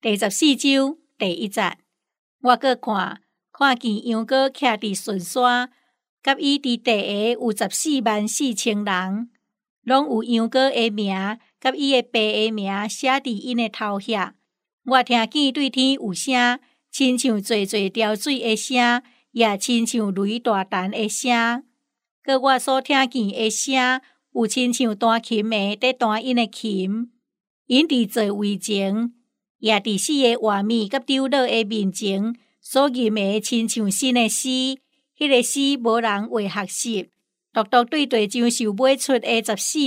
第14章第1节，我阁看见羊羔徛伫顺山，甲伊伫地下有144000人，拢有羊羔的名甲伊的爸的名写伫因的头遐。我听见对天有声，亲像济济潮水的声，也亲像雷大陈的声。搁我所听见的声，有亲像弹琴的在弹因的琴。因伫座位前，也伫四个画面甲长老的面前，所吟的亲像新的诗，迄个诗无人会学习，独独对地上受买出的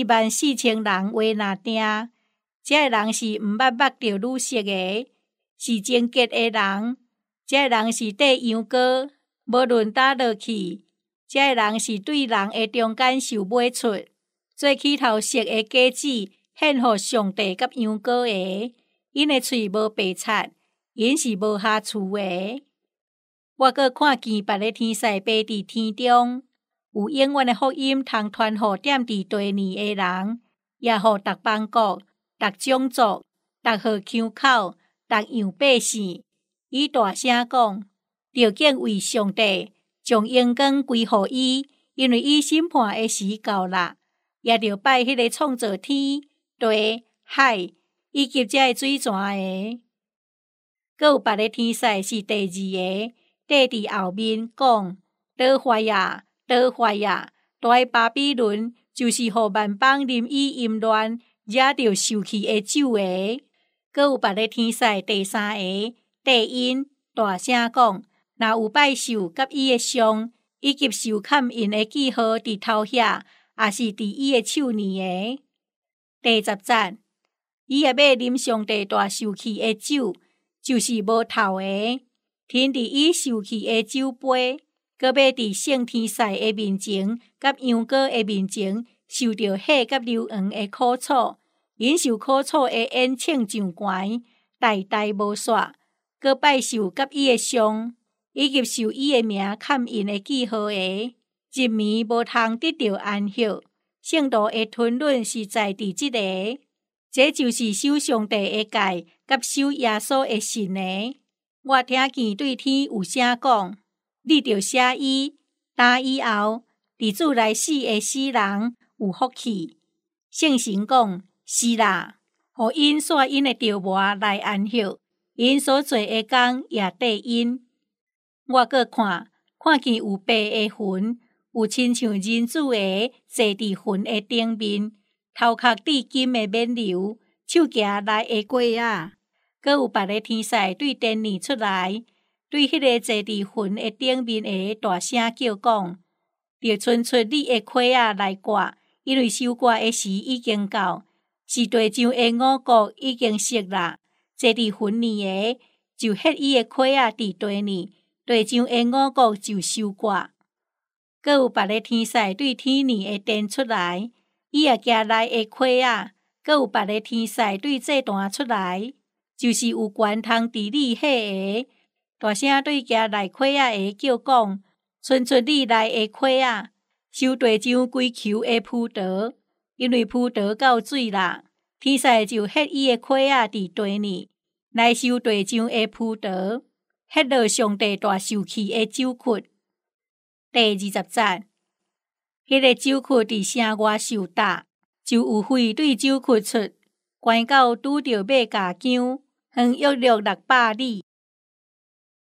144000人话若定。这个人是毋捌捌着女色的，是贞洁的人。这个人是缀羊羔，无论倒落去。这个人是对人的中间受买出，做起头色的果子，献予上帝甲羊羔的。因的喙无白贼，因是无下厝的。我阁看见别个天使爬伫天中，有永远的福音通传予踮伫地面的人，也予逐邦国、逐种族、逐号腔口、逐样百姓。伊大声讲：着敬畏上帝，将荣光归予伊，因为伊审判的时到啦。也着拜迄个创造天、地、海，以及这水泉的。阁有别个天使是第2个，缀伫后面讲：倒坏啊，倒坏啊！大的巴比伦就是予万邦任意淫乱，惹着受气的酒的。阁有别个天使第3个，缀因大声讲：若有拜兽甲伊的像，以及受砍因的记号伫头遐，也是伫伊的手里的。第10节，伊也要啉上帝大受气的酒，就是无头的，停伫伊受气的酒杯，搁要伫圣天使的面前，甲羊羔的面前，受着火甲硫磺的苦楚。因受苦楚的烟呛上悬，代代无煞。搁拜兽甲伊的像，以及受伊的名砍因的记号的，一暝无通得到安息。圣徒的吞忍是在伫即个，这就是守上帝的戒，甲守耶稣的信的。我听见对天有声讲：你着写伊，打以后，伫主来死的死人有福气。圣神讲：是啦，予因煞因的着磨来安息。因所做的工也缀因。我阁看见有白的云，有亲像人子的坐伫云的顶面，头壳戴金的冕旒，手拿来的拐仔。阁有别个天使对天年出来，对迄个坐伫云的顶面的大声叫讲：着伸出你的拐仔来割，因为收割的时已经到，是地上的五谷已经熟啦。坐伫云里的，就ฮ็伊的块仔伫地里，地上的五谷就收割。阁有别个天使对天里的殿出来，伊也举来的块仔。阁有别个天使对祭坛出来，就是有权通治理火的，大声对举来块仔的叫讲：伸出你来的块仔，收地上规球的葡萄，因为葡萄到水啦。天使就ฮ็伊的块仔伫地里，来收地上的葡萄，ฮ็落上帝大受气的酒窟。第20节，迄个酒窟伫城外受打，就有火对酒窟出，悬到拄着马架姜，远约600里。